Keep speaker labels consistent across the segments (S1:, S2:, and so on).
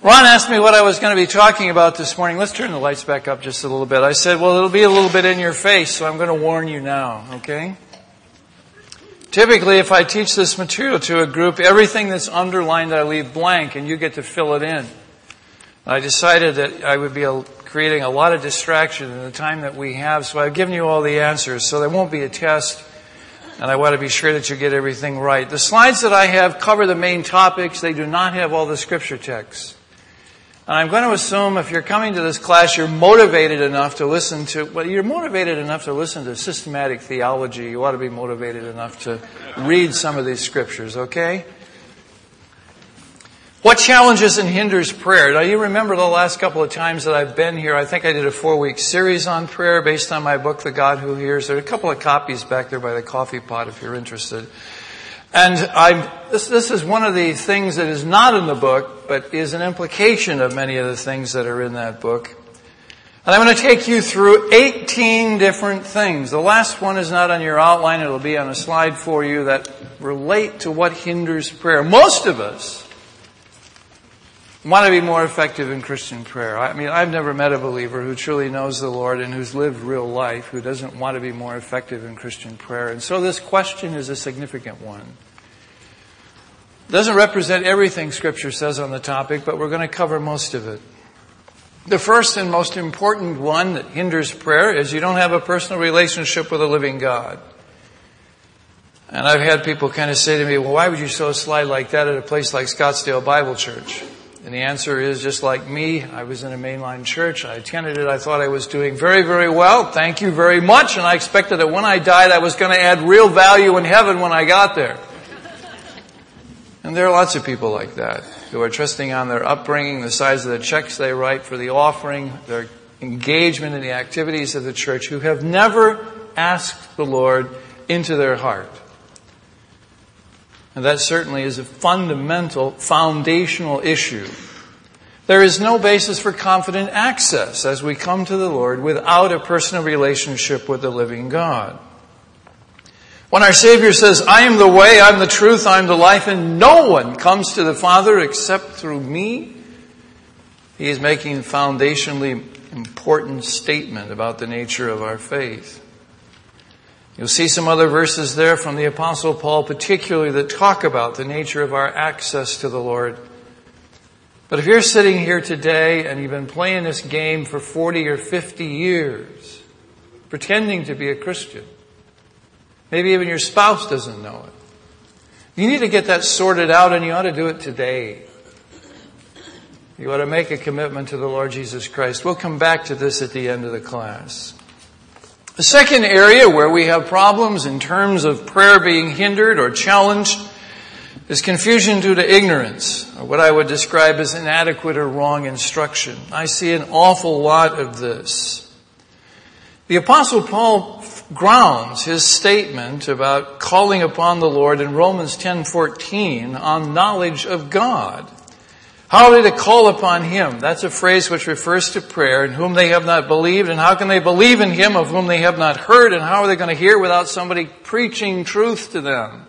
S1: Ron asked me what I was going to be talking about this morning. Let's turn the lights back up just a little bit. I said, well, it'll be a little bit in your face, so I'm going to warn you now, okay? Typically, if I teach this material to a group, everything that's underlined I leave blank, and you get to fill it in. I decided that I would be creating a lot of distraction in the time that we have, so I've given you all the answers, so there won't be a test, and I want to be sure that you get everything right. The slides that I have cover the main topics. They do not have all the scripture texts. And I'm going to assume if you're coming to this class, you're motivated enough to listen to, well, you're motivated enough to listen to systematic theology. You ought to be motivated enough to read some of these scriptures, okay? What challenges and hinders prayer? Now, you remember the last couple of times that I've been here, I think I did a 4-week series on prayer based on my book, The God Who Hears. There are a couple of copies back there by the coffee pot if you're interested. And this is one of the things that is not in the book, but is an implication of many of the things that are in that book. And I'm going to take you through 18 different things. The last one is not on your outline. It'll be on a slide for you that relate to what hinders prayer. Most of us want to be more effective in Christian prayer. I mean, I've never met a believer who truly knows the Lord and who's lived real life who doesn't want to be more effective in Christian prayer. And so this question is a significant one. It doesn't represent everything Scripture says on the topic, but we're going to cover most of it. The first and most important one that hinders prayer is you don't have a personal relationship with a living God. And I've had people kind of say to me, well, why would you show a slide like that at a place like Scottsdale Bible Church? And the answer is, just like me, I was in a mainline church. I attended it. I thought I was doing very, very well. Thank you very much. And I expected that when I died, I was going to add real value in heaven when I got there. And there are lots of people like that who are trusting on their upbringing, the size of the checks they write for the offering, their engagement in the activities of the church, who have never asked the Lord into their heart. And that certainly is a fundamental, foundational issue. There is no basis for confident access as we come to the Lord without a personal relationship with the living God. When our Savior says, I am the way, I'm the truth, I'm the life, and no one comes to the Father except through me, He is making a foundationally important statement about the nature of our faith. You'll see some other verses there from the Apostle Paul particularly that talk about the nature of our access to the Lord. But if you're sitting here today and you've been playing this game for 40 or 50 years, pretending to be a Christian, maybe even your spouse doesn't know it, you need to get that sorted out, and you ought to do it today. You ought to make a commitment to the Lord Jesus Christ. We'll come back to this at the end of the class. The second area where we have problems in terms of prayer being hindered or challenged is confusion due to ignorance, or what I would describe as inadequate or wrong instruction. I see an awful lot of this. The Apostle Paul grounds his statement about calling upon the Lord in Romans 10:14 on knowledge of God. How are they to call upon Him? That's a phrase which refers to prayer, in whom they have not believed. And how can they believe in Him of whom they have not heard? And how are they going to hear without somebody preaching truth to them?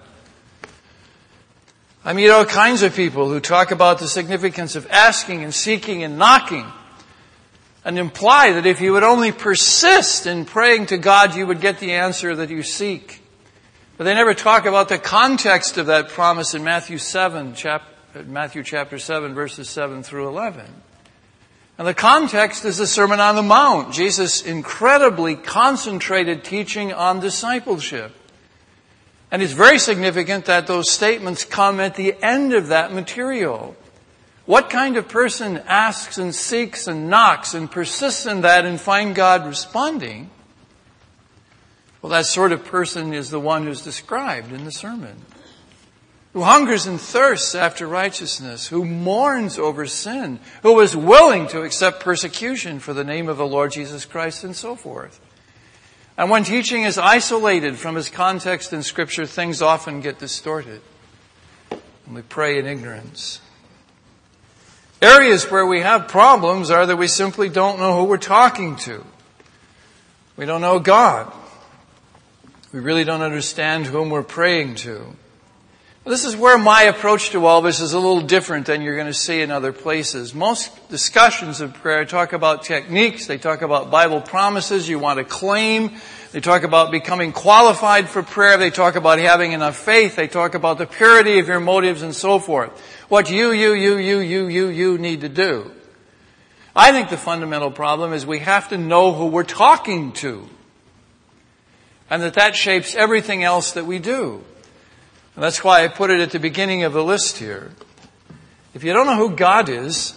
S1: I meet all kinds of people who talk about the significance of asking and seeking and knocking, and imply that if you would only persist in praying to God, you would get the answer that you seek. But they never talk about the context of that promise in Matthew chapter 7, verses 7 through 11. And the context is the Sermon on the Mount, Jesus' incredibly concentrated teaching on discipleship. And it's very significant that those statements come at the end of that material. What kind of person asks and seeks and knocks and persists in that and finds God responding? Well, that sort of person is the one who's described in the sermon. Who hungers and thirsts after righteousness, who mourns over sin, who is willing to accept persecution for the name of the Lord Jesus Christ, and so forth. And when teaching is isolated from its context in Scripture, things often get distorted. And we pray in ignorance. Areas where we have problems are that we simply don't know who we're talking to. We don't know God. We really don't understand whom we're praying to. This is where my approach to all this is a little different than you're going to see in other places. Most discussions of prayer talk about techniques. They talk about Bible promises you want to claim. They talk about becoming qualified for prayer. They talk about having enough faith. They talk about the purity of your motives and so forth. What you need to do. I think the fundamental problem is we have to know who we're talking to. And that shapes everything else that we do. And that's why I put it at the beginning of the list here. If you don't know who God is,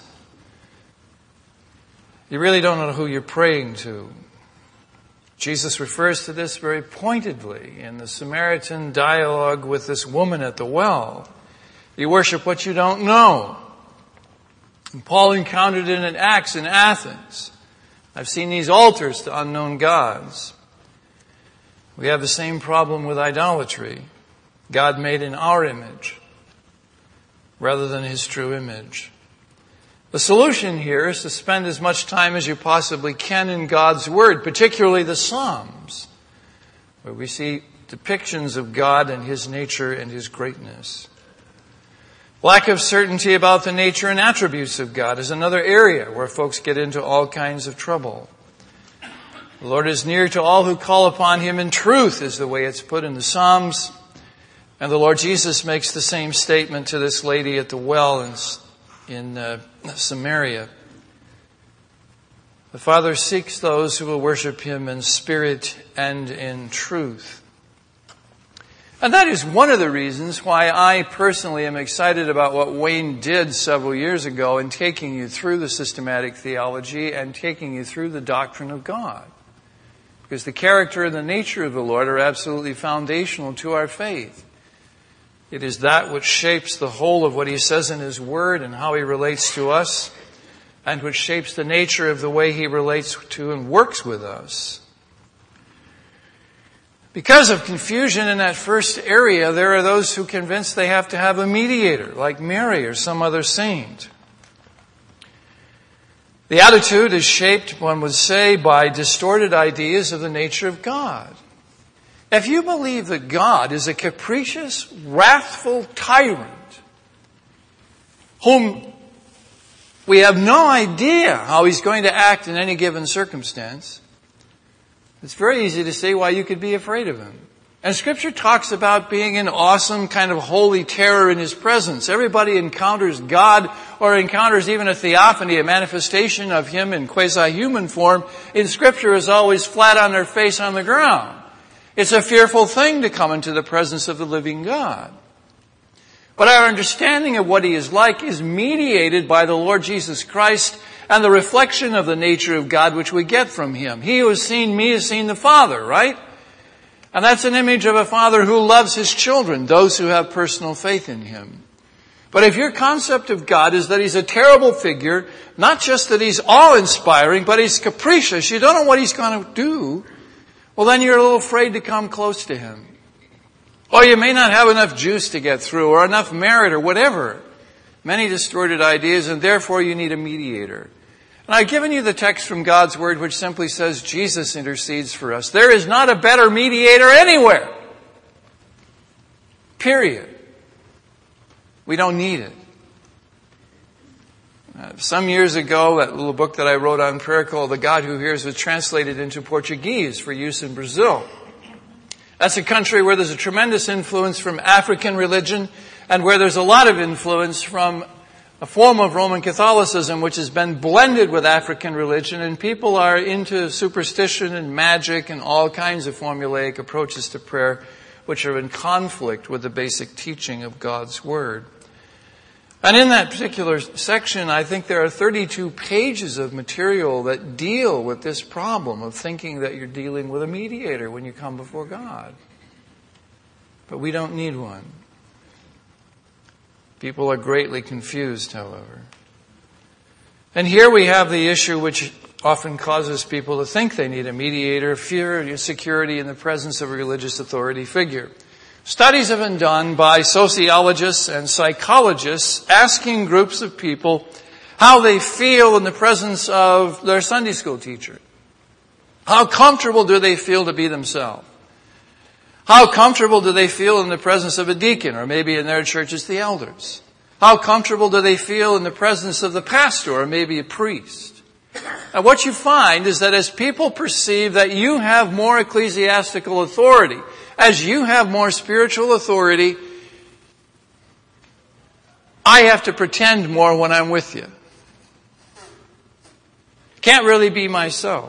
S1: you really don't know who you're praying to. Jesus refers to this very pointedly in the Samaritan dialogue with this woman at the well. You worship what you don't know. And Paul encountered it in Acts in Athens. I've seen these altars to unknown gods. We have the same problem with idolatry. God made in our image rather than His true image. The solution here is to spend as much time as you possibly can in God's Word, particularly the Psalms, where we see depictions of God and His nature and His greatness. Lack of certainty about the nature and attributes of God is another area where folks get into all kinds of trouble. The Lord is near to all who call upon Him in truth, is the way it's put in the Psalms. And the Lord Jesus makes the same statement to this lady at the well in Samaria. The Father seeks those who will worship Him in spirit and in truth. And that is one of the reasons why I personally am excited about what Wayne did several years ago in taking you through the systematic theology and taking you through the doctrine of God. Because the character and the nature of the Lord are absolutely foundational to our faith. It is that which shapes the whole of what He says in His Word and how He relates to us, and which shapes the nature of the way He relates to and works with us. Because of confusion in that first area, there are those who are convinced they have to have a mediator, like Mary or some other saint. The attitude is shaped, one would say, by distorted ideas of the nature of God. If you believe that God is a capricious, wrathful tyrant, whom we have no idea how He's going to act in any given circumstance, it's very easy to see why you could be afraid of Him. And Scripture talks about being an awesome kind of holy terror in His presence. Everybody encounters God or encounters even a theophany, a manifestation of Him in quasi-human form. In Scripture is always flat on their face on the ground. It's a fearful thing to come into the presence of the living God. But our understanding of what He is like is mediated by the Lord Jesus Christ and the reflection of the nature of God which we get from Him. He who has seen me has seen the Father, right? And that's an image of a Father who loves His children, those who have personal faith in Him. But if your concept of God is that He's a terrible figure, not just that He's awe-inspiring, but He's capricious, you don't know what He's going to do, well, then you're a little afraid to come close to Him. Or you may not have enough juice to get through, or enough merit, or whatever. Many distorted ideas, and therefore you need a mediator. And I've given you the text from God's Word which simply says Jesus intercedes for us. There is not a better mediator anywhere. Period. We don't need it. Some years ago, that little book that I wrote on prayer called The God Who Hears was translated into Portuguese for use in Brazil. That's a country where there's a tremendous influence from African religion and where there's a lot of influence from a form of Roman Catholicism which has been blended with African religion, and people are into superstition and magic and all kinds of formulaic approaches to prayer which are in conflict with the basic teaching of God's Word. And in that particular section, I think there are 32 pages of material that deal with this problem of thinking that you're dealing with a mediator when you come before God. But we don't need one. People are greatly confused, however. And here we have the issue which often causes people to think they need a mediator: fear and insecurity in the presence of a religious authority figure. Studies have been done by sociologists and psychologists asking groups of people how they feel in the presence of their Sunday school teacher. How comfortable do they feel to be themselves? How comfortable do they feel in the presence of a deacon, or maybe in their church it's the elders? How comfortable do they feel in the presence of the pastor, or maybe a priest? And what you find is that as people perceive that you have more ecclesiastical authority, as you have more spiritual authority, I have to pretend more when I'm with you. Can't really be myself.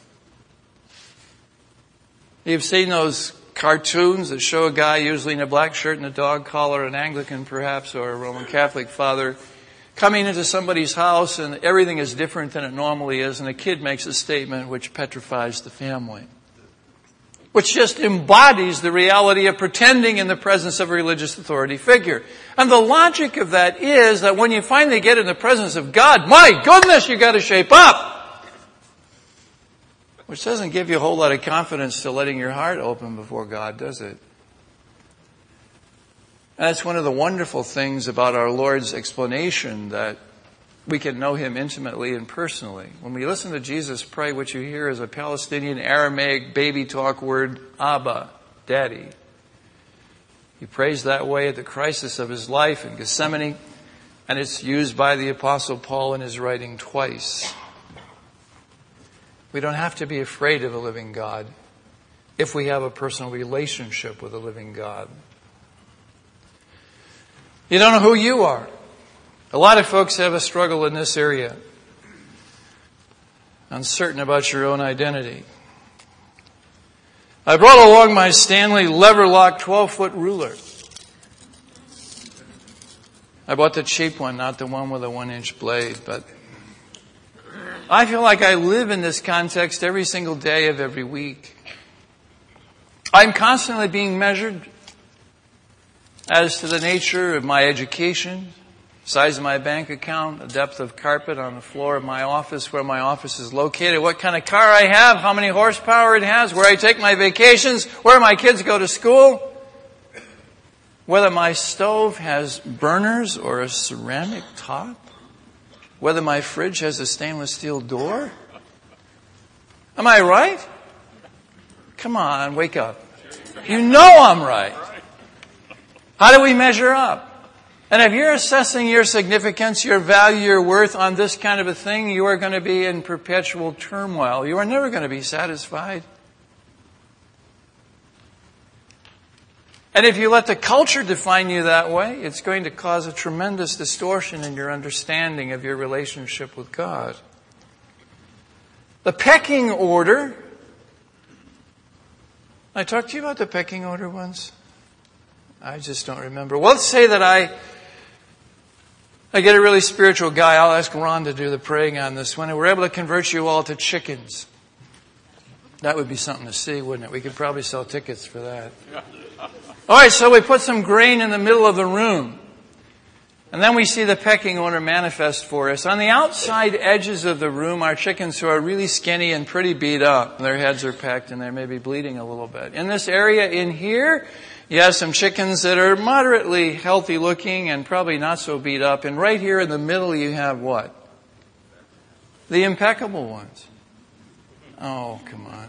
S1: You've seen those cartoons that show a guy usually in a black shirt and a dog collar, an Anglican perhaps, or a Roman Catholic father, coming into somebody's house and everything is different than it normally is, and a kid makes a statement which petrifies the family, which just embodies the reality of pretending in the presence of a religious authority figure. And the logic of that is that when you finally get in the presence of God, my goodness, you got to shape up. Which doesn't give you a whole lot of confidence to letting your heart open before God, does it? And that's one of the wonderful things about our Lord's explanation, that we can know Him intimately and personally. When we listen to Jesus pray, what you hear is a Palestinian Aramaic baby talk word, Abba, Daddy. He prays that way at the crisis of His life in Gethsemane, and it's used by the Apostle Paul in his writing twice. We don't have to be afraid of a living God if we have a personal relationship with a living God. You don't know who you are. A lot of folks have a struggle in this area. Uncertain about your own identity. I brought along my Stanley Leverlock 12-foot ruler. I bought the cheap one, not the one with a 1-inch blade, but I feel like I live in this context every single day of every week. I'm constantly being measured as to the nature of my education, size of my bank account, the depth of carpet on the floor of my office, where my office is located, what kind of car I have, how many horsepower it has, where I take my vacations, where my kids go to school, whether my stove has burners or a ceramic top, whether my fridge has a stainless steel door. Am I right? Come on, wake up. You know I'm right. How do we measure up? And if you're assessing your significance, your value, your worth on this kind of a thing, you are going to be in perpetual turmoil. You are never going to be satisfied. And if you let the culture define you that way, it's going to cause a tremendous distortion in your understanding of your relationship with God. The pecking order. I talked to you about the pecking order once. I just don't remember. Well, let's say that I get a really spiritual guy. I'll ask Ron to do the praying on this one. And we're able to convert you all to chickens. That would be something to see, wouldn't it? We could probably sell tickets for that. All right, so we put some grain in the middle of the room. And then we see the pecking order manifest for us. On the outside edges of the room are chickens who are really skinny and pretty beat up. Their heads are pecked and they're maybe bleeding a little bit. In this area in here, you have some chickens that are moderately healthy looking and probably not so beat up. And right here in the middle you have what? The impeccable ones. Oh, come on.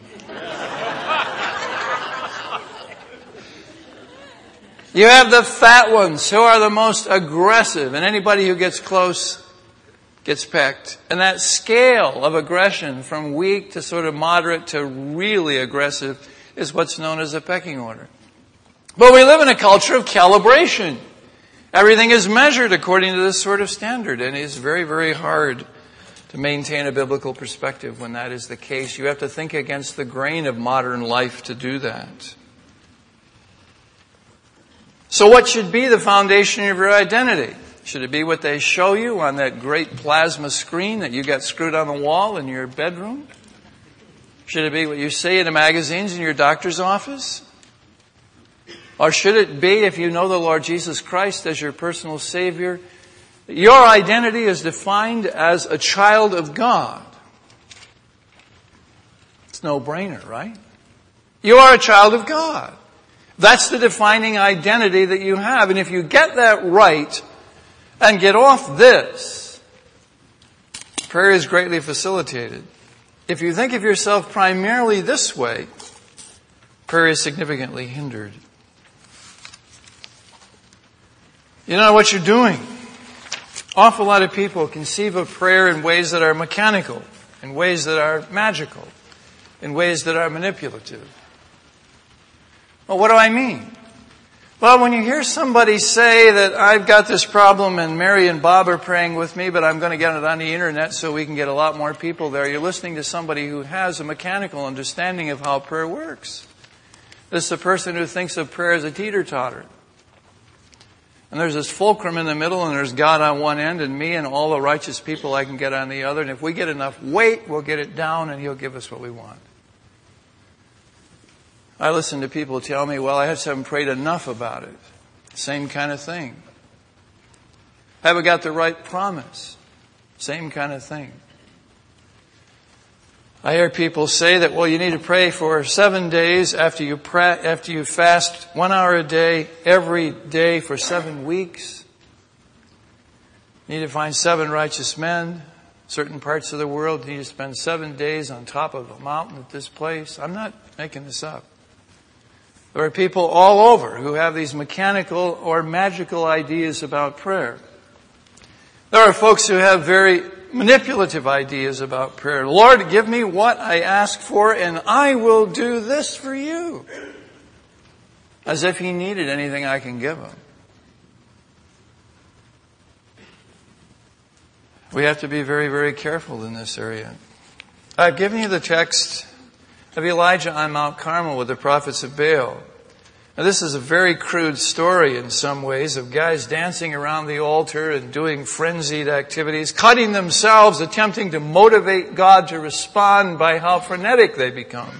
S1: You have the fat ones who are the most aggressive, and anybody who gets close gets pecked. And that scale of aggression from weak to sort of moderate to really aggressive is what's known as a pecking order. But we live in a culture of calibration. Everything is measured according to this sort of standard, and it's very, very hard to maintain a biblical perspective when that is the case. You have to think against the grain of modern life to do that. So what should be the foundation of your identity? Should it be what they show you on that great plasma screen that you got screwed on the wall in your bedroom? Should it be what you see in the magazines in your doctor's office? Or should it be, if you know the Lord Jesus Christ as your personal Savior, your identity is defined as a child of God? It's no brainer, right? You are a child of God. That's the defining identity that you have. And if you get that right and get off this, prayer is greatly facilitated. If you think of yourself primarily this way, prayer is significantly hindered. You know what you're doing. Awful lot of people conceive of prayer in ways that are mechanical, in ways that are magical, in ways that are manipulative. Well, what do I mean? Well, when you hear somebody say that I've got this problem and Mary and Bob are praying with me, but I'm going to get it on the internet so we can get a lot more people there, you're listening to somebody who has a mechanical understanding of how prayer works. This is a person who thinks of prayer as a teeter-totter. And there's this fulcrum in the middle, and there's God on one end, and me and all the righteous people I can get on the other. And if we get enough weight, we'll get it down, and He'll give us what we want. I listen to people tell me, well, I just haven't prayed enough about it. Same kind of thing. Haven't got the right promise. Same kind of thing. I hear people say that, well, you need to pray for 7 days after you fast 1 hour a day, every day for 7 weeks. You need to find 7 righteous men. Certain parts of the world need to spend 7 days on top of a mountain at this place. I'm not making this up. There are people all over who have these mechanical or magical ideas about prayer. There are folks who have very manipulative ideas about prayer. Lord, give me what I ask for and I will do this for you. As if He needed anything I can give Him. We have to be very, very careful in this area. I've given you the text of Elijah on Mount Carmel with the prophets of Baal. Now, this is a very crude story in some ways of guys dancing around the altar and doing frenzied activities, cutting themselves, attempting to motivate God to respond by how frenetic they become.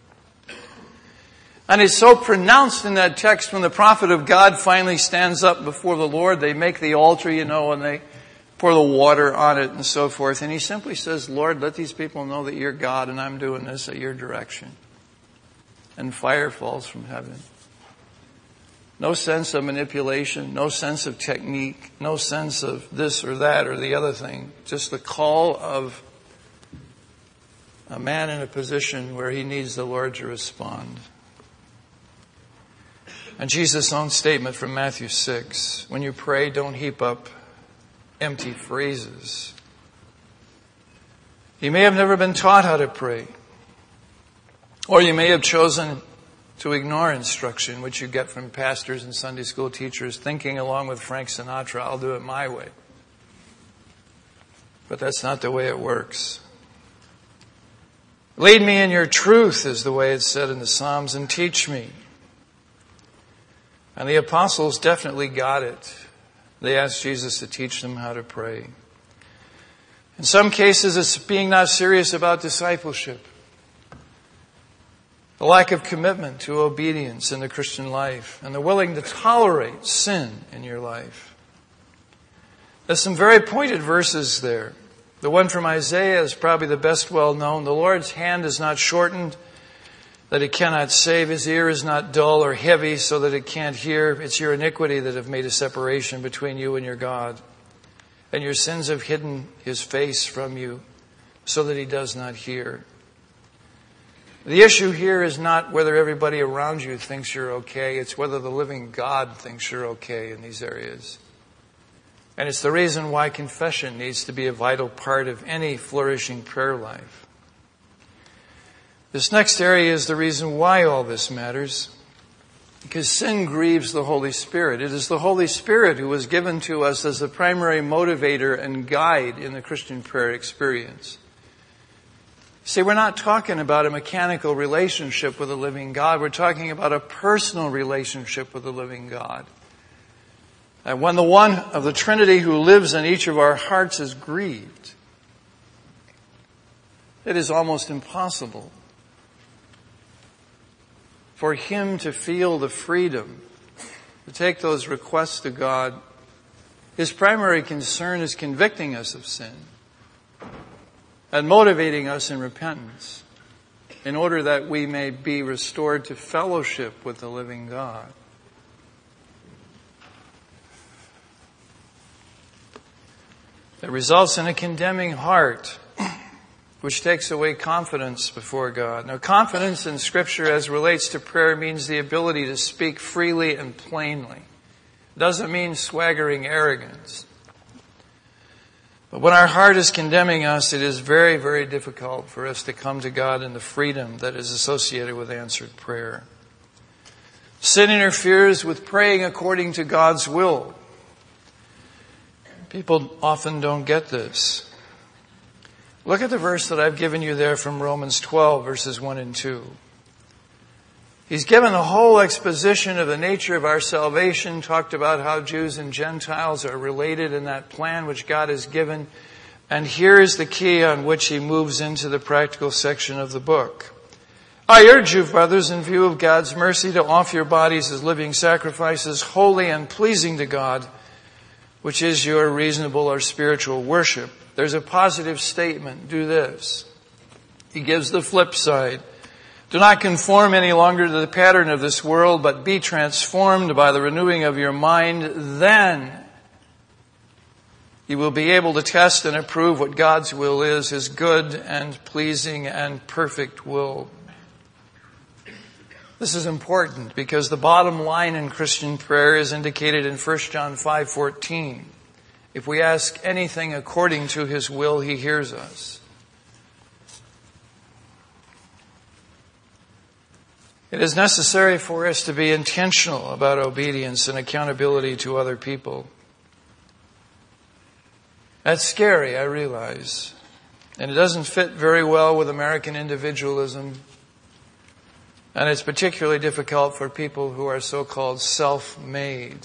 S1: And it's so pronounced in that text when the prophet of God finally stands up before the Lord. They make the altar, and they pour the water on it and so forth. And he simply says, Lord, let these people know that you're God and I'm doing this at your direction. And fire falls from heaven. No sense of manipulation, no sense of technique, no sense of this or that or the other thing. Just the call of a man in a position where he needs the Lord to respond. And Jesus' own statement from Matthew 6, when you pray, don't heap up empty phrases. You may have never been taught how to pray. Or you may have chosen to ignore instruction, which you get from pastors and Sunday school teachers, thinking along with Frank Sinatra, I'll do it my way. But that's not the way it works. Lead me in your truth is the way it's said in the Psalms, and teach me. And the apostles definitely got it. They asked Jesus to teach them how to pray. In some cases, it's being not serious about discipleship. The lack of commitment to obedience in the Christian life, and the willing to tolerate sin in your life. There's some very pointed verses there. The one from Isaiah is probably the best well known. The Lord's hand is not shortened, that it cannot save. His ear is not dull or heavy, so that it can't hear. It's your iniquity that have made a separation between you and your God. And your sins have hidden His face from you, so that He does not hear. The issue here is not whether everybody around you thinks you're okay. It's whether the living God thinks you're okay in these areas. And it's the reason why confession needs to be a vital part of any flourishing prayer life. This next area is the reason why all this matters. Because sin grieves the Holy Spirit. It is the Holy Spirit who was given to us as the primary motivator and guide in the Christian prayer experience. See, we're not talking about a mechanical relationship with the living God. We're talking about a personal relationship with the living God. And when the one of the Trinity who lives in each of our hearts is grieved, it is almost impossible for Him to feel the freedom to take those requests to God. His primary concern is convicting us of sin and motivating us in repentance in order that we may be restored to fellowship with the living God. It results in a condemning heart which takes away confidence before God. Now, confidence in Scripture as relates to prayer means the ability to speak freely and plainly. It doesn't mean swaggering arrogance. But when our heart is condemning us, it is very, very difficult for us to come to God in the freedom that is associated with answered prayer. Sin interferes with praying according to God's will. People often don't get this. Look at the verse that I've given you there from Romans 12, verses 1 and 2. He's given the whole exposition of the nature of our salvation, talked about how Jews and Gentiles are related in that plan which God has given. And here is the key on which he moves into the practical section of the book. I urge you, brothers, in view of God's mercy, to offer your bodies as living sacrifices, holy and pleasing to God, which is your reasonable or spiritual worship. There's a positive statement. Do this. He gives the flip side. Do not conform any longer to the pattern of this world, but be transformed by the renewing of your mind. Then you will be able to test and approve what God's will is, His good and pleasing and perfect will. This is important because the bottom line in Christian prayer is indicated in 1 John 5:14. If we ask anything according to His will, He hears us. It is necessary for us to be intentional about obedience and accountability to other people. That's scary, I realize. And it doesn't fit very well with American individualism. And it's particularly difficult for people who are so-called self-made.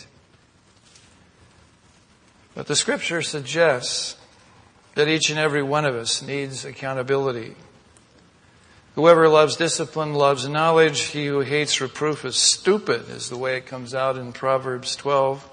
S1: But the Scripture suggests that each and every one of us needs accountability. Whoever loves discipline loves knowledge. He who hates reproof is stupid, is the way it comes out in Proverbs 12.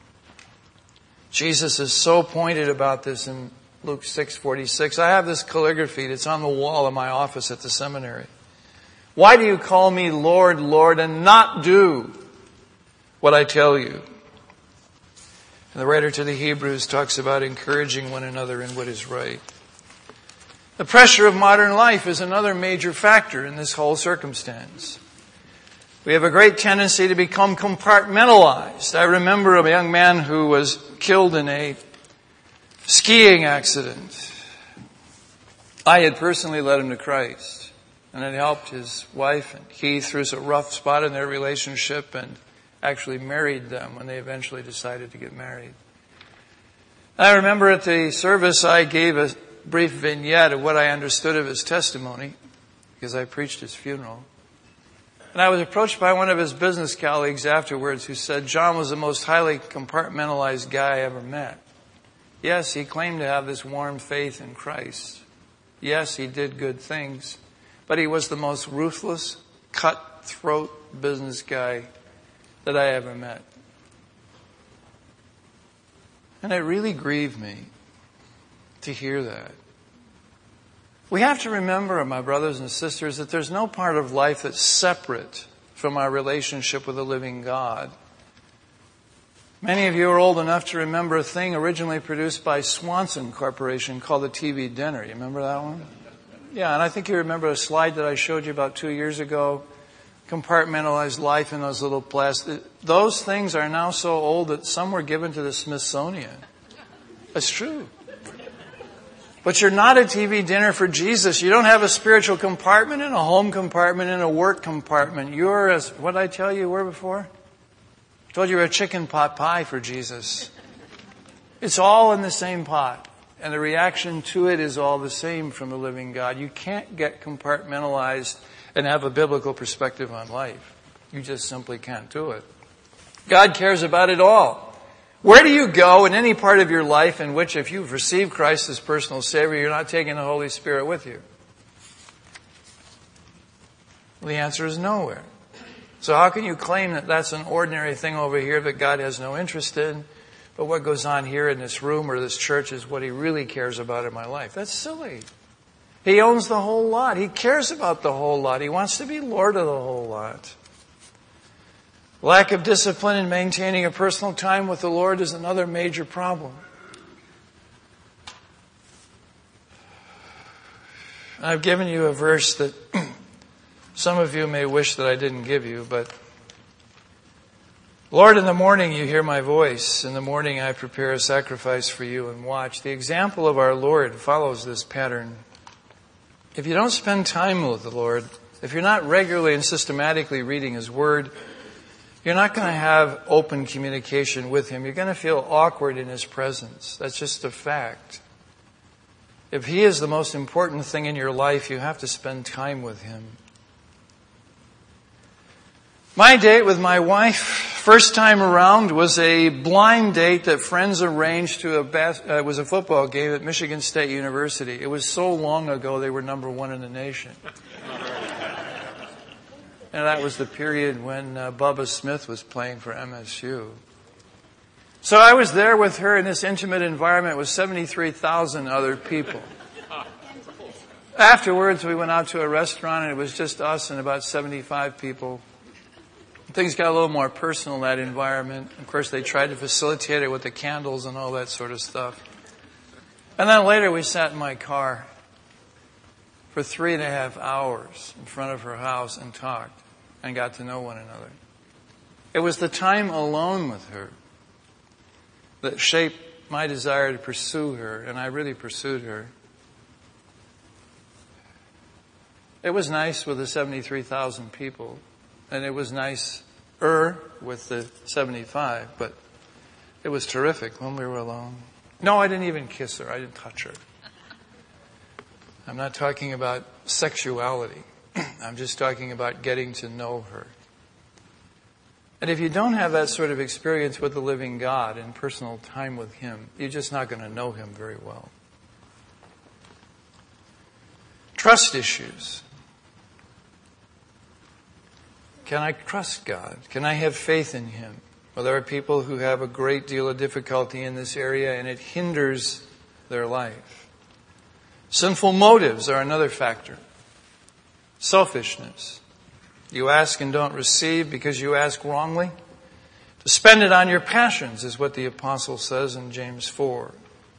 S1: Jesus is so pointed about this in Luke 6:46. I have this calligraphy. It's on the wall of my office at the seminary. Why do you call me Lord, Lord, and not do what I tell you? And the writer to the Hebrews talks about encouraging one another in what is right. The pressure of modern life is another major factor in this whole circumstance. We have a great tendency to become compartmentalized. I remember a young man who was killed in a skiing accident. I had personally led him to Christ and had helped his wife and he through a rough spot in their relationship and actually married them when they eventually decided to get married. I remember at the service I gave a brief vignette of what I understood of his testimony because I preached his funeral. And I was approached by one of his business colleagues afterwards who said John was the most highly compartmentalized guy I ever met. Yes, he claimed to have this warm faith in Christ. Yes, he did good things. But he was the most ruthless, cutthroat business guy that I ever met. And it really grieved me to hear that. We have to remember, my brothers and sisters, that there's no part of life that's separate from our relationship with the living God. Many of you are old enough to remember a thing originally produced by Swanson Corporation called the TV dinner. You remember that one? Yeah, and I think you remember a slide that I showed you about 2 years ago. Compartmentalized life in those little plastic. Those things are now so old that some were given to the Smithsonian. That's true. But you're not a TV dinner for Jesus. You don't have a spiritual compartment and a home compartment and a work compartment. You're, as what did I tell you were before? I told you you're a chicken pot pie for Jesus. It's all in the same pot. And the reaction to it is all the same from the living God. You can't get compartmentalized and have a biblical perspective on life. You just simply can't do it. God cares about it all. Where do you go in any part of your life in which if you've received Christ as personal Savior, you're not taking the Holy Spirit with you? Well, the answer is nowhere. So how can you claim that that's an ordinary thing over here that God has no interest in, but what goes on here in this room or this church is what He really cares about in my life? That's silly. He owns the whole lot. He cares about the whole lot. He wants to be Lord of the whole lot. Lack of discipline in maintaining a personal time with the Lord is another major problem. I've given you a verse that some of you may wish that I didn't give you, but Lord, in the morning you hear my voice. In the morning I prepare a sacrifice for you and watch. The example of our Lord follows this pattern. If you don't spend time with the Lord, if you're not regularly and systematically reading His Word, you're not going to have open communication with Him. You're going to feel awkward in His presence. That's just a fact. If He is the most important thing in your life, you have to spend time with Him. My date with my wife, first time around, was a blind date that friends arranged to it was a football game at Michigan State University. It was so long ago they were number 1 in the nation. And that was the period when Bubba Smith was playing for MSU. So I was there with her in this intimate environment with 73,000 other people. Afterwards, we went out to a restaurant and it was just us and about 75 people. Things got a little more personal in that environment. Of course, they tried to facilitate it with the candles and all that sort of stuff. And then later we sat in my car for 3.5 hours in front of her house and talked and got to know one another. It was the time alone with her that shaped my desire to pursue her, and I really pursued her. It was nice with the 73,000 people, and it was nicer with the 75, but it was terrific when we were alone. No, I didn't even kiss her. I didn't touch her. I'm not talking about sexuality. I'm just talking about getting to know her. And if you don't have that sort of experience with the living God and personal time with Him, you're just not going to know Him very well. Trust issues. Can I trust God? Can I have faith in Him? Well, there are people who have a great deal of difficulty in this area, and it hinders their life. Sinful motives are another factor. Selfishness. You ask and don't receive because you ask wrongly. To spend it on your passions is what the apostle says in James 4.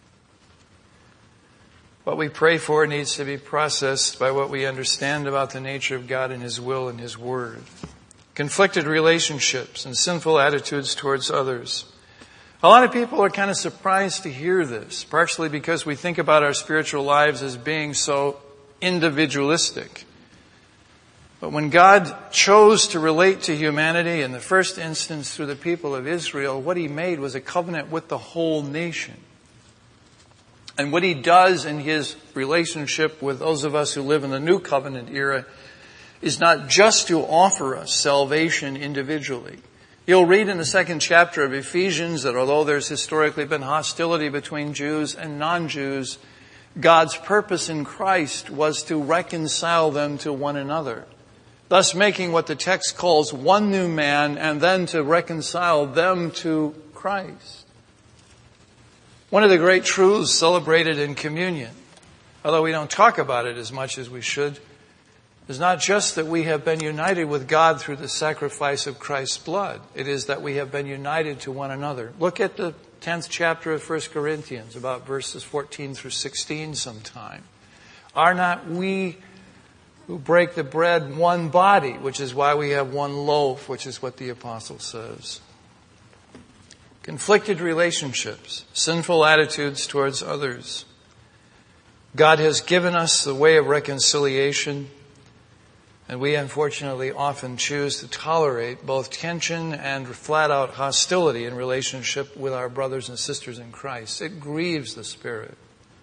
S1: What we pray for needs to be processed by what we understand about the nature of God and His will and His Word. Conflicted relationships and sinful attitudes towards others. A lot of people are kind of surprised to hear this, partially because we think about our spiritual lives as being so individualistic. But when God chose to relate to humanity in the first instance through the people of Israel, what He made was a covenant with the whole nation. And what He does in His relationship with those of us who live in the new covenant era is not just to offer us salvation individually. You'll read in the 2nd chapter of Ephesians that although there's historically been hostility between Jews and non-Jews, God's purpose in Christ was to reconcile them to one another, thus making what the text calls one new man and then to reconcile them to Christ. One of the great truths celebrated in communion, although we don't talk about it as much as we should, is not just that we have been united with God through the sacrifice of Christ's blood. It is that we have been united to one another. Look at the 10th chapter of 1 Corinthians, about verses 14 through 16 sometime. Are not we who break the bread one body, which is why we have one loaf, which is what the apostle says. Conflicted relationships, sinful attitudes towards others. God has given us the way of reconciliation, and we unfortunately often choose to tolerate both tension and flat-out hostility in relationship with our brothers and sisters in Christ. It grieves the Spirit.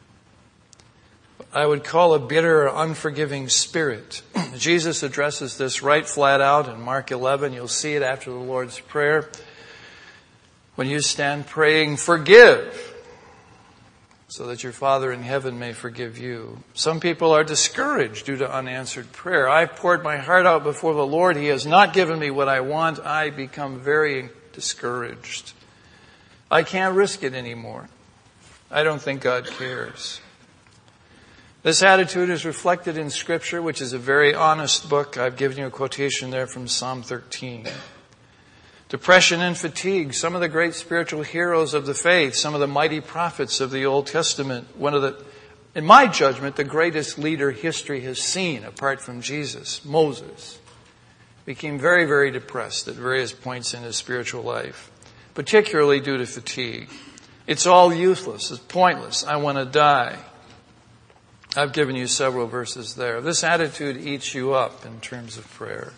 S1: I would call a bitter or unforgiving spirit. Jesus addresses this right flat out in Mark 11. You'll see it after the Lord's Prayer. When you stand praying, forgive, so that your Father in heaven may forgive you. Some people are discouraged due to unanswered prayer. I've poured my heart out before the Lord. He has not given me what I want. I become very discouraged. I can't risk it anymore. I don't think God cares. This attitude is reflected in Scripture, which is a very honest book. I've given you a quotation there from Psalm 13. Depression and fatigue, some of the great spiritual heroes of the faith, some of the mighty prophets of the Old Testament. One of the In my judgment, the greatest leader history has seen, apart from Jesus, Moses, became very, very depressed at various points in his spiritual life, particularly due to fatigue. It's all useless. It's pointless. I want to die. I've given you several verses there. This attitude eats you up in terms of prayer.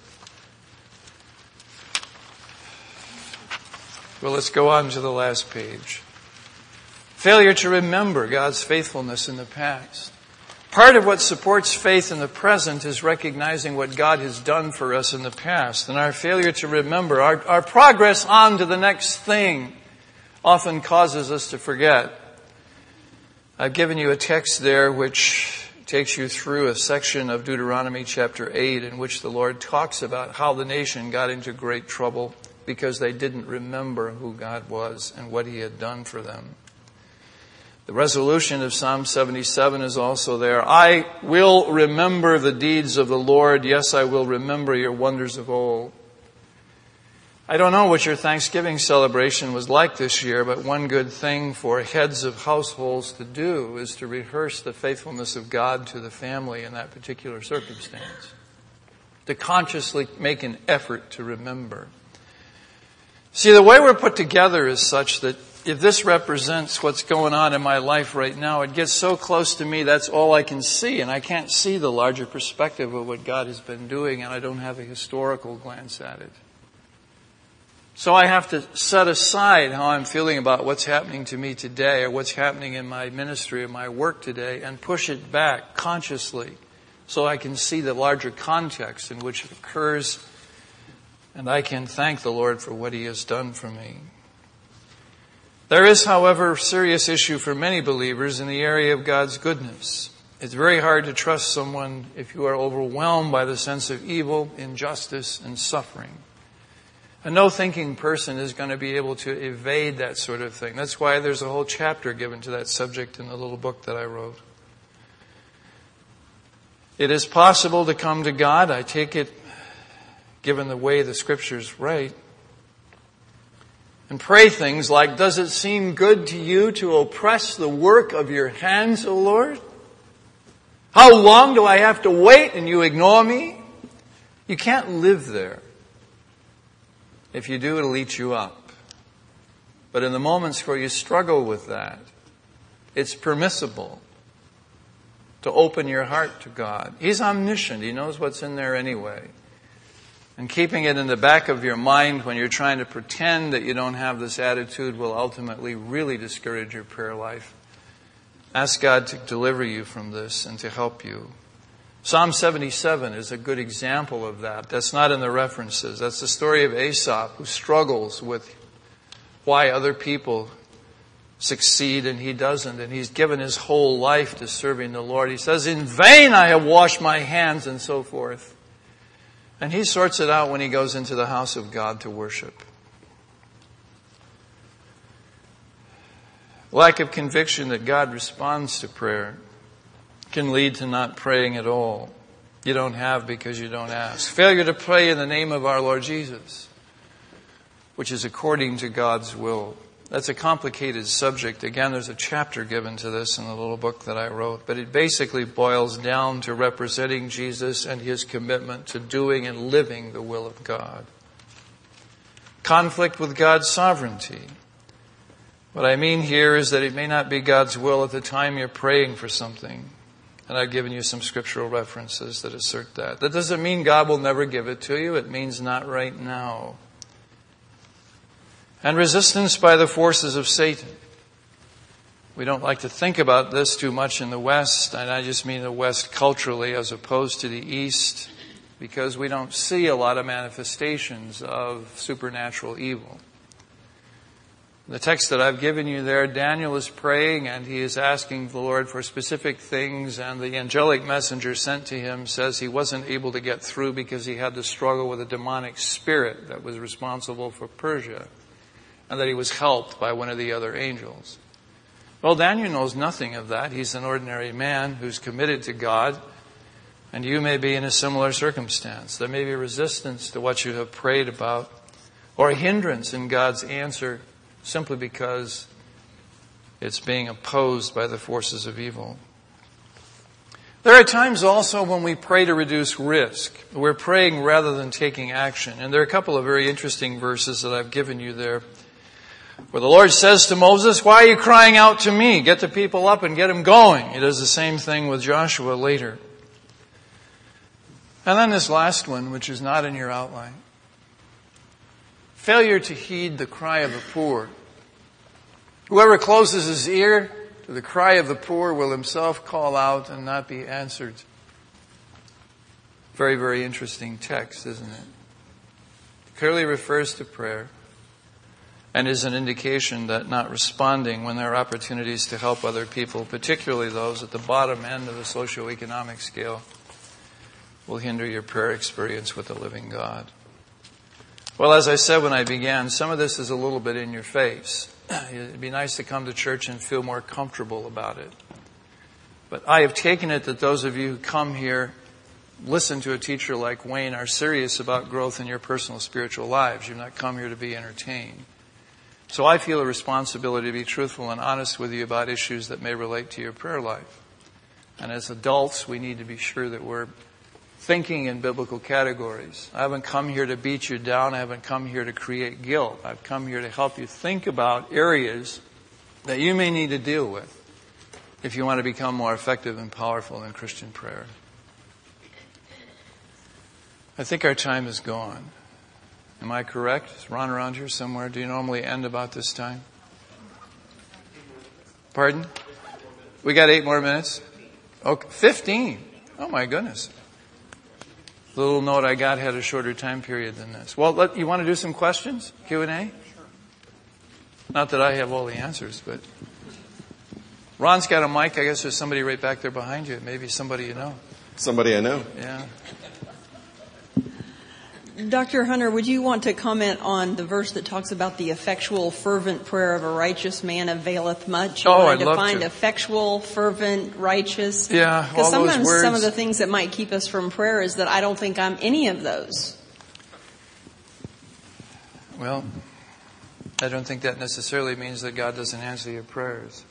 S1: Well, let's go on to the last page. Failure to remember God's faithfulness in the past. Part of what supports faith in the present is recognizing what God has done for us in the past. And our failure to remember, our progress on to the next thing, often causes us to forget. I've given you a text there which takes you through a section of Deuteronomy chapter 8 in which the Lord talks about how the nation got into great trouble because they didn't remember who God was and what He had done for them. The resolution of Psalm 77 is also there. I will remember the deeds of the Lord. Yes, I will remember your wonders of old. I don't know what your Thanksgiving celebration was like this year, but one good thing for heads of households to do is to rehearse the faithfulness of God to the family in that particular circumstance. To consciously make an effort to remember. See, the way we're put together is such that if this represents what's going on in my life right now, it gets so close to me, that's all I can see. And I can't see the larger perspective of what God has been doing, and I don't have a historical glance at it. So I have to set aside how I'm feeling about what's happening to me today or what's happening in my ministry or my work today and push it back consciously so I can see the larger context in which it occurs, and I can thank the Lord for what He has done for me. There is, however, a serious issue for many believers in the area of God's goodness. It's very hard to trust someone if you are overwhelmed by the sense of evil, injustice, and suffering. A no-thinking person is going to be able to evade that sort of thing. That's why there's a whole chapter given to that subject in the little book that I wrote. It is possible to come to God, I take it, given the way the Scriptures write, and pray things like, does it seem good to you to oppress the work of your hands, O Lord? How long do I have to wait and you ignore me? You can't live there. If you do, it'll eat you up. But in the moments where you struggle with that, it's permissible to open your heart to God. He's omniscient. He knows what's in there anyway. And keeping it in the back of your mind when you're trying to pretend that you don't have this attitude will ultimately really discourage your prayer life. Ask God to deliver you from this and to help you. Psalm 77 is a good example of that. That's not in the references. That's the story of Asaph, who struggles with why other people succeed and he doesn't. And he's given his whole life to serving the Lord. He says, in vain I have washed my hands, and so forth. And he sorts it out when he goes into the house of God to worship. Lack of conviction that God responds to prayer can lead to not praying at all. You don't have because you don't ask. Failure to pray in the name of our Lord Jesus, which is according to God's will. That's a complicated subject. Again, there's a chapter given to this in the little book that I wrote. But it basically boils down to representing Jesus and His commitment to doing and living the will of God. Conflict with God's sovereignty. What I mean here is that it may not be God's will at the time you're praying for something. And I've given you some scriptural references that assert that. That doesn't mean God will never give it to you. It means not right now. And resistance by the forces of Satan. We don't like to think about this too much in the West, and I just mean the West culturally as opposed to the East, because we don't see a lot of manifestations of supernatural evil. The text that I've given you there, Daniel is praying and he is asking the Lord for specific things, and the angelic messenger sent to him says he wasn't able to get through because he had to struggle with a demonic spirit that was responsible for Persia, and that he was helped by one of the other angels. Well, Daniel knows nothing of that. He's an ordinary man who's committed to God, and you may be in a similar circumstance. There may be resistance to what you have prayed about, or a hindrance in God's answer simply because it's being opposed by the forces of evil. There are times also when we pray to reduce risk. We're praying rather than taking action. And there are a couple of very interesting verses that I've given you there, where the Lord says to Moses, "Why are you crying out to me? Get the people up and get them going." He does the same thing with Joshua later. And then this last one, which is not in your outline. Failure to heed the cry of the poor. Whoever closes his ear to the cry of the poor will himself call out and not be answered. Very, very interesting text, isn't it? It clearly refers to prayer and is an indication that not responding when there are opportunities to help other people, particularly those at the bottom end of the socioeconomic scale, will hinder your prayer experience with the living God. Well, as I said when I began, some of this is a little bit in your face. It'd be nice to come to church and feel more comfortable about it. But I have taken it that those of you who come here, listen to a teacher like Wayne, are serious about growth in your personal spiritual lives. You've not come here to be entertained. So I feel a responsibility to be truthful and honest with you about issues that may relate to your prayer life. And as adults, we need to be sure that we're thinking in biblical categories. I haven't come here to beat you down. I haven't come here to create guilt. I've come here to help you think about areas that you may need to deal with if you want to become more effective and powerful in Christian prayer. I think our time is gone. Am I correct? Is Ron around here somewhere? Do you normally end about this time? Pardon? We got 8 more minutes? Okay, 15. Oh my goodness. The little note I got had a shorter time period than this. Well, you want to do some questions? Q&A? Sure. Not that I have all the answers, but Ron's got a mic. I guess there's somebody right back there behind you. Maybe somebody you know.
S2: Somebody I know.
S1: Yeah.
S3: Dr. Hunter, would you want to comment on the verse that talks about the effectual, fervent prayer of a righteous man availeth much?
S1: Oh, I'd love to.
S3: Define effectual, fervent, righteous.
S1: Yeah,
S3: because
S1: all those
S3: sometimes
S1: words.
S3: some of the things that might keep us from prayer is that I don't think I'm any of those.
S1: Well, I don't think that necessarily means that God doesn't answer your prayers.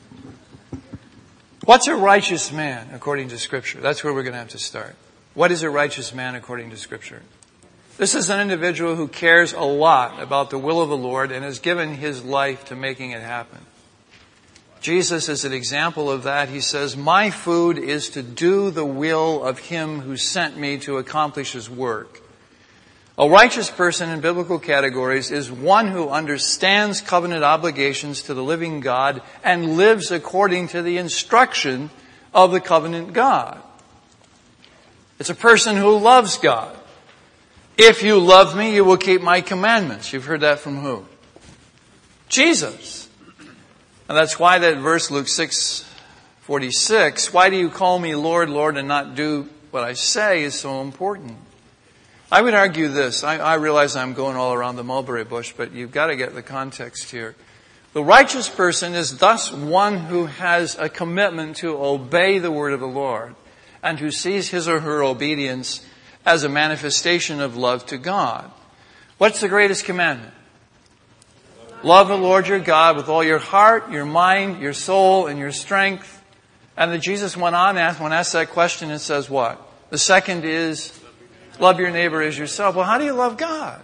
S1: What's a righteous man according to Scripture? That's where we're going to have to start. What is a righteous man according to Scripture? This is an individual who cares a lot about the will of the Lord and has given his life to making it happen. Jesus is an example of that. He says, "My food is to do the will of him who sent me to accomplish his work." A righteous person in biblical categories is one who understands covenant obligations to the living God and lives according to the instruction of the covenant God. It's a person who loves God. "If you love me, you will keep my commandments." You've heard that from who? Jesus. And that's why that verse, Luke 6:46, "Why do you call me Lord, Lord, and not do what I say," is so important. I would argue this. I realize I'm going all around the mulberry bush, but you've got to get the context here. The righteous person is thus one who has a commitment to obey the word of the Lord and who sees his or her obedience as a manifestation of love to God. What's the greatest commandment? Love the Lord your God with all your heart, your mind, your soul, and your strength. And then Jesus went on, when asked that question, it says what? The second is, love your neighbor as yourself. Well, how do you love God?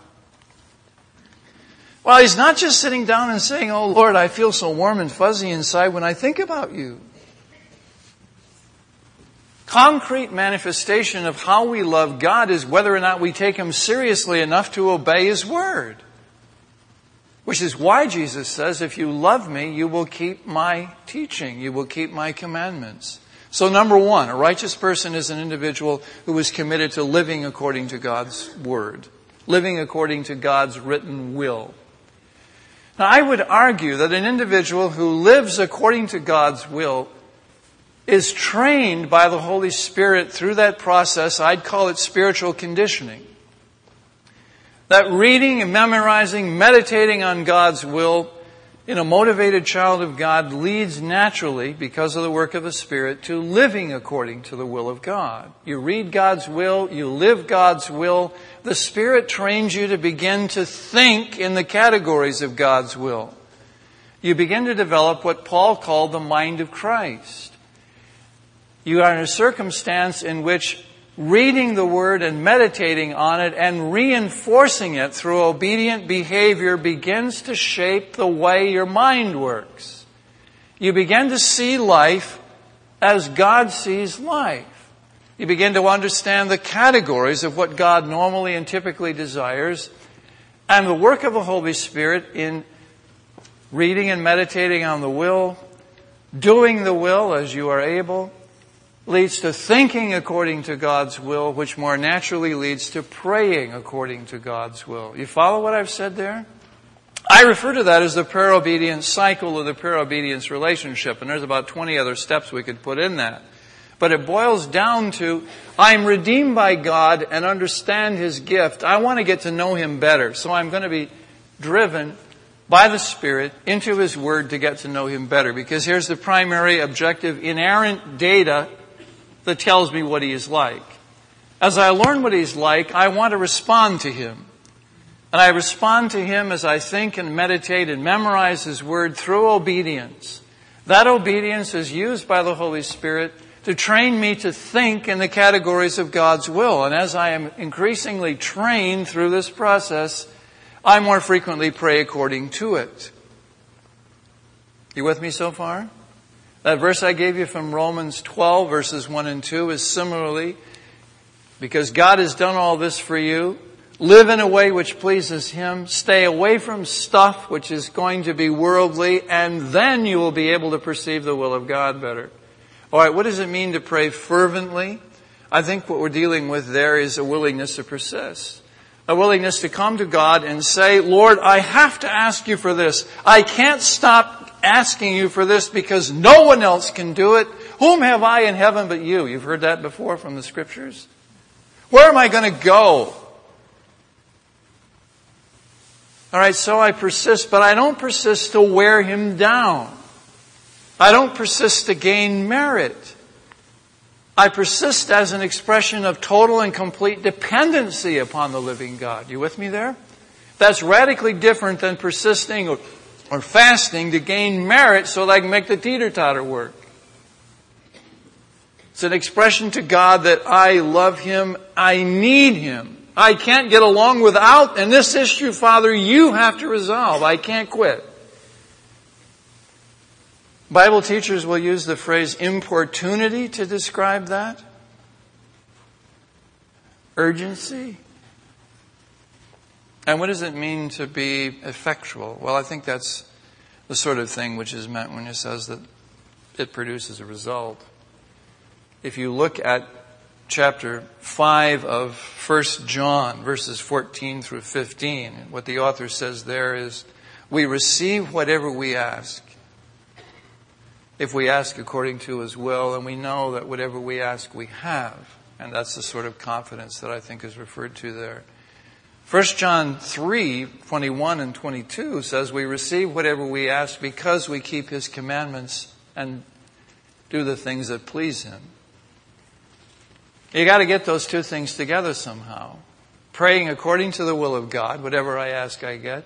S1: Well, he's not just sitting down and saying, "Oh Lord, I feel so warm and fuzzy inside when I think about you." Concrete manifestation of how we love God is whether or not we take him seriously enough to obey his word. Which is why Jesus says, "If you love me, you will keep my teaching. You will keep my commandments." So number one, a righteous person is an individual who is committed to living according to God's word. Living according to God's written will. Now, I would argue that an individual who lives according to God's will is trained by the Holy Spirit through that process. I'd call it spiritual conditioning. That reading and memorizing, meditating on God's will in a motivated child of God leads naturally, because of the work of the Spirit, to living according to the will of God. You read God's will, you live God's will. The Spirit trains you to begin to think in the categories of God's will. You begin to develop what Paul called the mind of Christ. You are in a circumstance in which reading the Word and meditating on it and reinforcing it through obedient behavior begins to shape the way your mind works. You begin to see life as God sees life. You begin to understand the categories of what God normally and typically desires, and the work of the Holy Spirit in reading and meditating on the will, doing the will as you are able, leads to thinking according to God's will, which more naturally leads to praying according to God's will. You follow what I've said there? I refer to that as the prayer obedience cycle or the prayer obedience relationship, and there's about 20 other steps we could put in that. But it boils down to, I'm redeemed by God and understand His gift. I want to get to know Him better, so I'm going to be driven by the Spirit into His Word to get to know Him better. Because here's the primary objective, inerrant data that tells me what He is like. As I learn what He's like, I want to respond to Him. And I respond to Him as I think and meditate and memorize His Word through obedience. That obedience is used by the Holy Spirit to train me to think in the categories of God's will. And as I am increasingly trained through this process, I more frequently pray according to it. You with me so far? That verse I gave you from Romans 12, verses 1 and 2 is similarly, because God has done all this for you, live in a way which pleases Him, stay away from stuff which is going to be worldly, and then you will be able to perceive the will of God better. All right, what does it mean to pray fervently? I think what we're dealing with there is a willingness to persist. A willingness to come to God and say, Lord, I have to ask you for this. I can't stop asking you for this because no one else can do it. Whom have I in heaven but you? You've heard that before from the Scriptures. Where am I going to go? All right, so I persist, but I don't persist to wear Him down. I don't persist to gain merit. I persist as an expression of total and complete dependency upon the living God. You with me there? That's radically different than persisting or fasting to gain merit so that I can make the teeter-totter work. It's an expression to God that I love Him, I need Him. I can't get along without, and this issue, Father, you have to resolve. I can't quit. Bible teachers will use the phrase importunity to describe that. Urgency. And what does it mean to be effectual? Well, I think that's the sort of thing which is meant when it says that it produces a result. If you look at chapter 5 of 1 John, verses 14 through 15, what the author says there is, we receive whatever we ask, if we ask according to His will, and we know that whatever we ask we have. And that's the sort of confidence that I think is referred to there. 1 John 3, 21 and 22 says we receive whatever we ask because we keep His commandments and do the things that please Him. You got to get those two things together somehow. Praying according to the will of God, whatever I ask I get.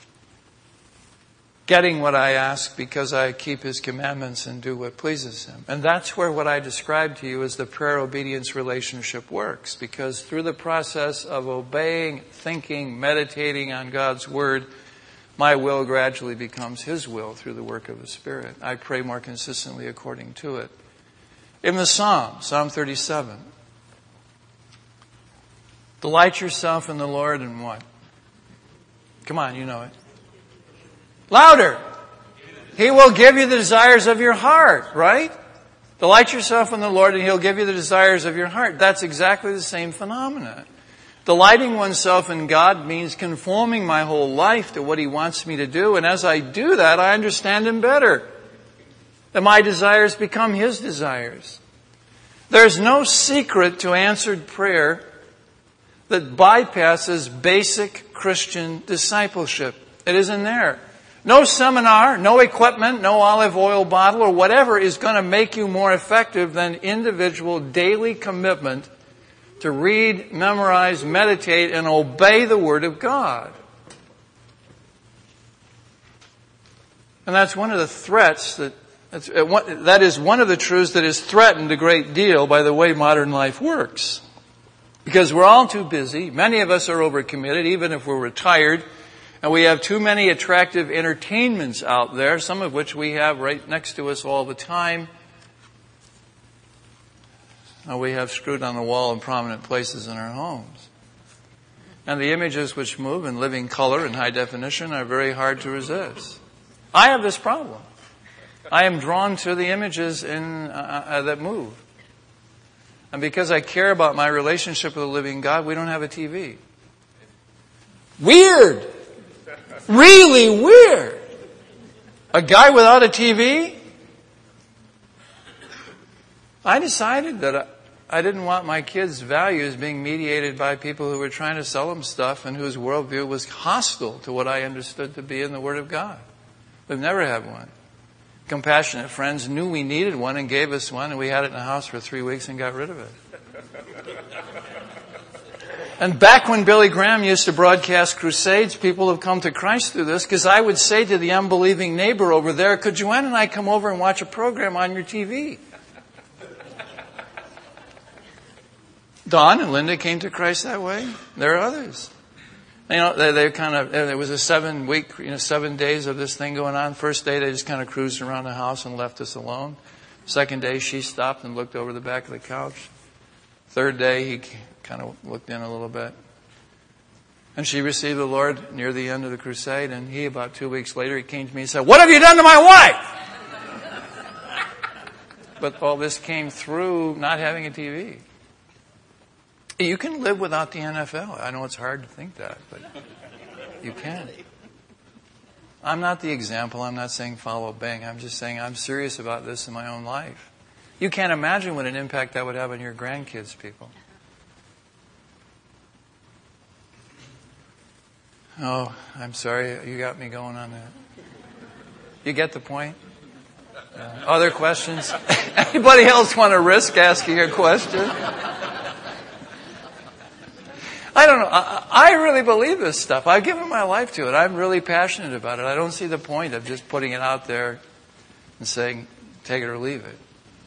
S1: Getting what I ask because I keep His commandments and do what pleases Him. And that's where what I described to you as the prayer-obedience relationship works. Because through the process of obeying, thinking, meditating on God's Word, my will gradually becomes His will through the work of the Spirit. I pray more consistently according to it. In the Psalm 37, delight yourself in the Lord and what? Come on, you know it. Louder. He will give you the desires of your heart, right? Delight yourself in the Lord and He'll give you the desires of your heart. That's exactly the same phenomenon. Delighting oneself in God means conforming my whole life to what He wants me to do. And as I do that, I understand Him better. That my desires become His desires. There's no secret to answered prayer that bypasses basic Christian discipleship. It isn't there. No seminar, no equipment, no olive oil bottle or whatever is going to make you more effective than individual daily commitment to read, memorize, meditate, and obey the Word of God. And that's one of the threats that That is one of the truths that is threatened a great deal by the way modern life works. Because we're all too busy. Many of us are overcommitted, even if we're retired. And we have too many attractive entertainments out there, some of which we have right next to us all the time. And we have screwed on the wall in prominent places in our homes. And the images which move in living color and high definition are very hard to resist. I have this problem. I am drawn to the images that move. And because I care about my relationship with the living God, we don't have a TV. Weird! Really weird! A guy without a TV? I decided that I didn't want my kids' values being mediated by people who were trying to sell them stuff and whose worldview was hostile to what I understood to be in the Word of God. We've never had one. Compassionate friends knew we needed one and gave us one, and we had it in the house for 3 weeks and got rid of it. And back when Billy Graham used to broadcast crusades, people have come to Christ through this, because I would say to the unbelieving neighbor over there, could Joanne and I come over and watch a program on your TV? Don and Linda came to Christ that way. There are others. You know, there was a 7 week, 7 days of this thing going on. First day, they just kind of cruised around the house and left us alone. Second day, she stopped and looked over the back of the couch. Third day, he kind of looked in a little bit. And she received the Lord near the end of the crusade. And he, about 2 weeks later, he came to me and said, "What have you done to my wife?" But all this came through not having a TV. You can live without the NFL. I know it's hard to think that, but you can. I'm not the example. I'm not saying follow Bing. I'm just saying I'm serious about this in my own life. You can't imagine what an impact that would have on your grandkids, people. Oh, I'm sorry. You got me going on that. You get the point? Other questions? Anybody else want to risk asking a question? I don't know. I really believe this stuff. I've given my life to it. I'm really passionate about it. I don't see the point of just putting it out there and saying, take it or leave it.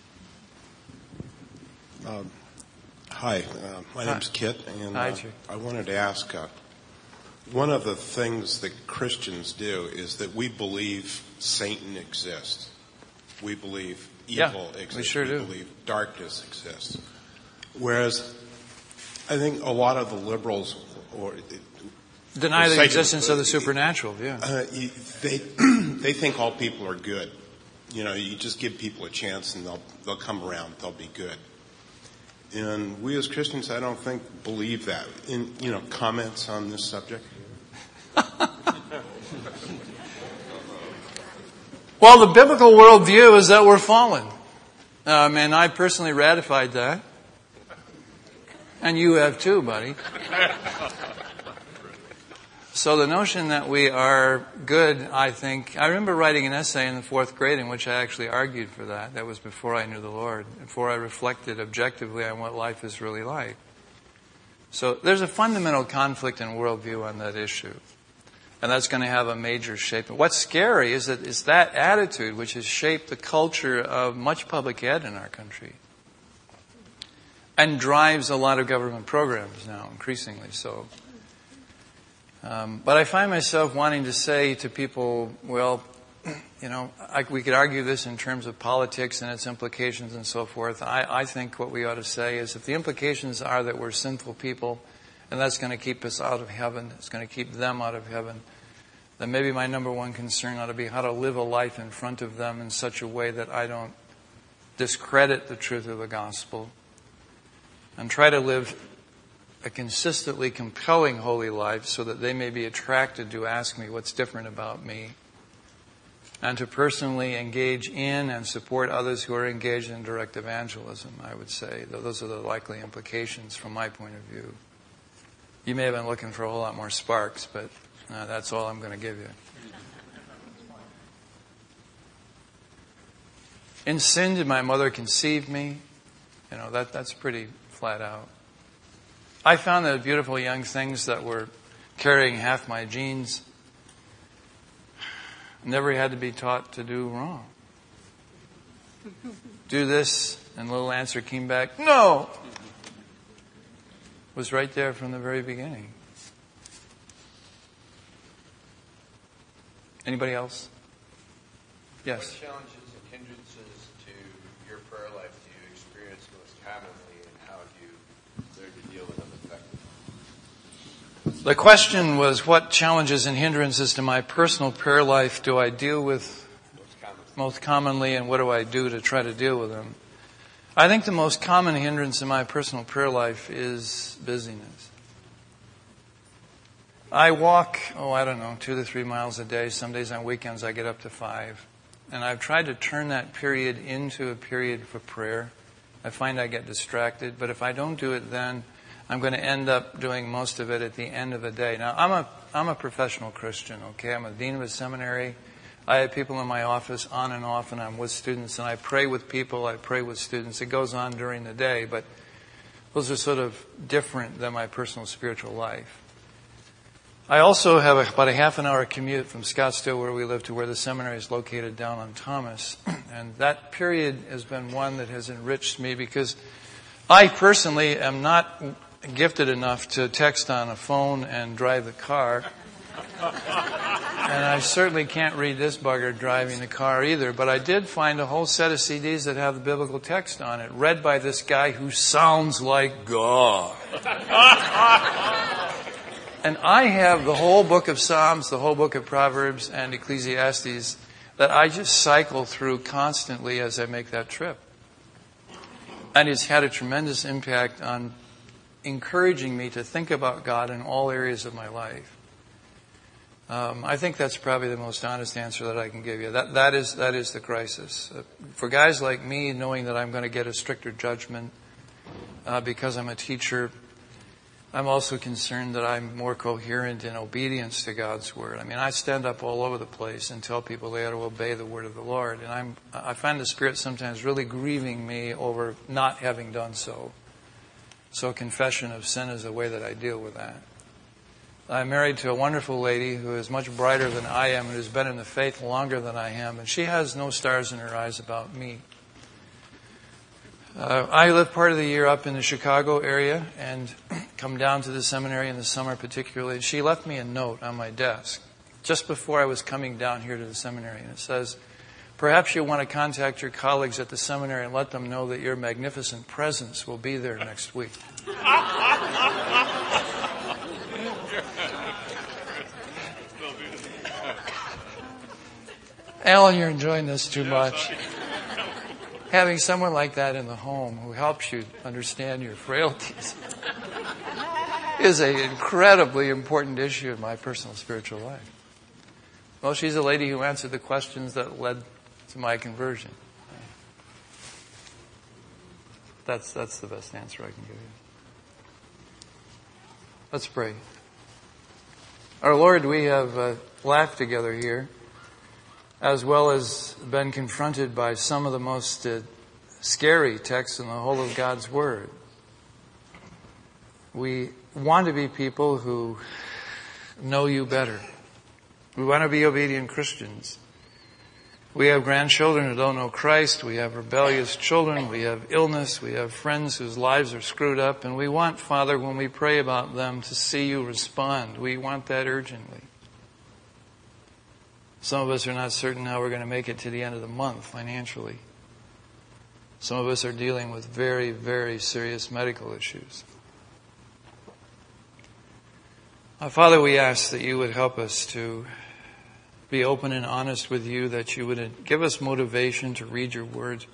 S2: Hi, my name's Kit, and
S1: Hi,
S2: I wanted to ask, one of the things that Christians do is that we believe Satan exists. We believe evil exists.
S1: We sure do.
S2: We believe darkness exists. Whereas I think a lot of the liberals
S1: deny the existence of the supernatural. Yeah,
S2: they think all people are good. You just give people a chance and they'll come around. They'll be good. And we as Christians, I don't think believe that. Comments on this subject?
S1: Well, the biblical worldview is that we're fallen. And I personally ratified that. And you have too, buddy. So the notion that we are good, I think, I remember writing an essay in the 4th grade in which I actually argued for that. That was before I knew the Lord, before I reflected objectively on what life is really like. So there's a fundamental conflict in worldview on that issue. And that's going to have a major shape. What's scary is that it's that attitude which has shaped the culture of much public ed in our country. And drives a lot of government programs now, increasingly so. But I find myself wanting to say to people, well, we could argue this in terms of politics and its implications and so forth. I think what we ought to say is if the implications are that we're sinful people, and that's going to keep us out of heaven, it's going to keep them out of heaven, then maybe my number one concern ought to be how to live a life in front of them in such a way that I don't discredit the truth of the gospel, and try to live a consistently compelling holy life so that they may be attracted to ask me what's different about me, and to personally engage in and support others who are engaged in direct evangelism, I would say. Those are the likely implications from my point of view. You may have been looking for a whole lot more sparks, but that's all I'm going to give you. In sin did my mother conceive me? That's pretty flat out. I found that beautiful young things that were carrying half my genes never had to be taught to do wrong. do this? And the little answer came back, no. It was right there from the very beginning. Anybody else? Yes.
S4: What challenges and hindrances to your prayer life do you experience most commonly, and how do you learn to deal with them effectively?
S1: The question was, what challenges and hindrances to my personal prayer life do I deal with most commonly, and what do I do to try to deal with them? I think the most common hindrance in my personal prayer life is busyness. I walk, 2 to 3 miles a day. Some days on weekends I get up to 5. And I've tried to turn that period into a period for prayer. I find I get distracted, but if I don't do it then, I'm going to end up doing most of it at the end of the day. Now, I'm a professional Christian, okay? I'm a dean of a seminary. I have people in my office on and off, and I'm with students, and I pray with people, I pray with students. It goes on during the day, but those are sort of different than my personal spiritual life. I also have about a half an hour commute from Scottsdale, where we live, to where the seminary is located down on Thomas. And that period has been one that has enriched me, because I personally am not gifted enough to text on a phone and drive the car. And I certainly can't read this bugger driving the car either. But I did find a whole set of CDs that have the biblical text on it, read by this guy who sounds like God. And I have the whole book of Psalms, the whole book of Proverbs, and Ecclesiastes that I just cycle through constantly as I make that trip. And it's had a tremendous impact on encouraging me to think about God in all areas of my life. I think that's probably the most honest answer that I can give you. That is the crisis. For guys like me, knowing that I'm going to get a stricter judgment because I'm a teacher, I'm also concerned that I'm more coherent in obedience to God's Word. I mean, I stand up all over the place and tell people they ought to obey the Word of the Lord. And I find the Spirit sometimes really grieving me over not having done so. So confession of sin is the way that I deal with that. I'm married to a wonderful lady who is much brighter than I am and who's been in the faith longer than I am. And she has no stars in her eyes about me. I live part of the year up in the Chicago area and come down to the seminary in the summer particularly. She left me a note on my desk just before I was coming down here to the seminary. And it says, perhaps you'll want to contact your colleagues at the seminary and let them know that your magnificent presence will be there next week. Alan, you're enjoying this too much. Having someone like that in the home who helps you understand your frailties is an incredibly important issue in my personal spiritual life. Well, she's a lady who answered the questions that led to my conversion. That's the best answer I can give you. Let's pray. Our Lord, we have laughed together here, as well as been confronted by some of the most scary texts in the whole of God's Word. We want to be people who know you better. We want to be obedient Christians. We have grandchildren who don't know Christ. We have rebellious children. We have illness. We have friends whose lives are screwed up. And we want, Father, when we pray about them, to see you respond. We want that urgently. Some of us are not certain how we're going to make it to the end of the month financially. Some of us are dealing with very, very serious medical issues. Father, we ask that you would help us to be open and honest with you, that you would give us motivation to read your word.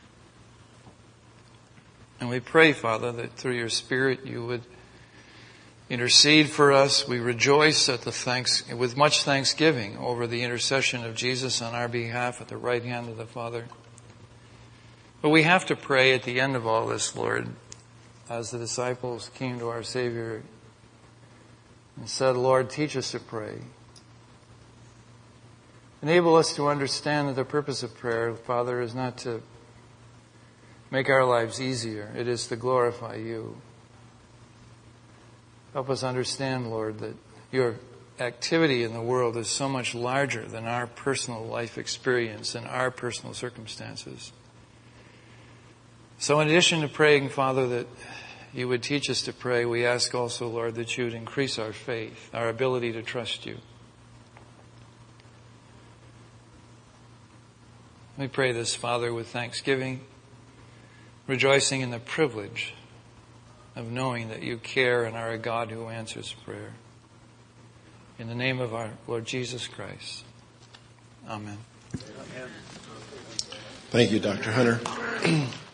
S1: And we pray, Father, that through your Spirit you would intercede for us. We rejoice with much thanksgiving over the intercession of Jesus on our behalf at the right hand of the Father. But we have to pray at the end of all this, Lord, as the disciples came to our Savior and said, Lord, teach us to pray. Enable us to understand that the purpose of prayer, Father, is not to make our lives easier. It is to glorify you. Help us understand, Lord, that your activity in the world is so much larger than our personal life experience and our personal circumstances. So in addition to praying, Father, that you would teach us to pray, we ask also, Lord, that you would increase our faith, our ability to trust you. We pray this, Father, with thanksgiving, rejoicing in the privilege of knowing that you care and are a God who answers prayer. In the name of our Lord Jesus Christ. Amen.
S5: Thank you, Dr. Hunter.